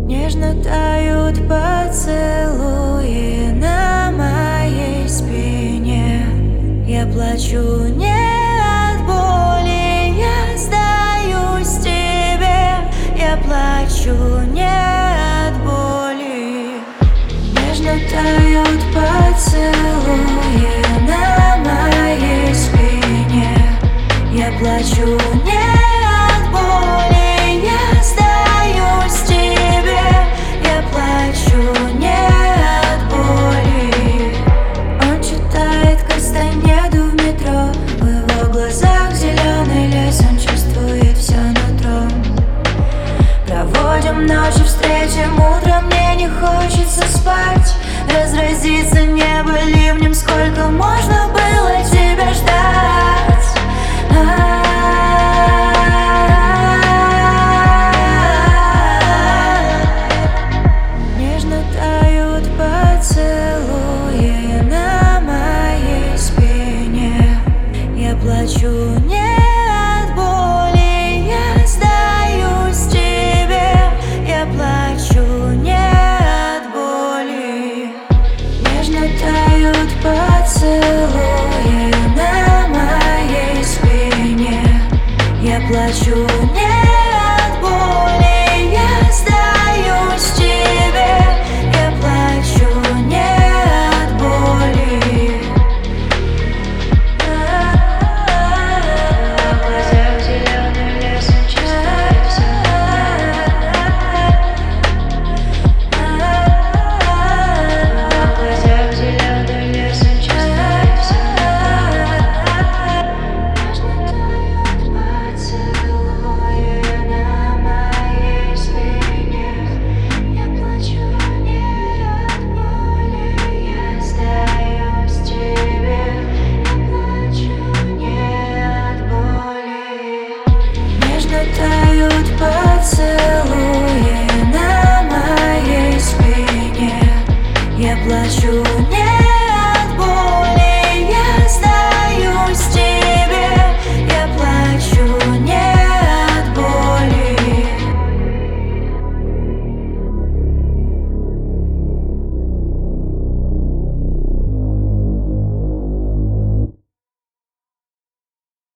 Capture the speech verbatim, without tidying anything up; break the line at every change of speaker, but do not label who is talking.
Нежно тают поцелуи на моей спине. Я плачу не от боли, я сдаюсь тебе. Я плачу не от боли. Нежно тают поцелуи на моей спине. Я плачу не от боли, я сдаюсь тебе. Я плачу не от боли. Он читает Кастанеду в метро. В его глазах зеленый лес, он чувствует все нутром. Проводим ночи, встретим утром, мне не хочется спать. Разразится небо ливнем, сколько можно было тебя ждать. Нежно тают поцелуи на моей спине. Я плачу не от боли, я сдаюсь тебе. Я плачу не от боли. Нежно тают поцелуи на моей спине. Я плачу не от боли, я сдаюсь тебе. Я плачу не от боли. В глазах зеленый лес, он чувствует все тают поцелуи на моей спине. Я плачу не от боли, я сдаюсь тебе.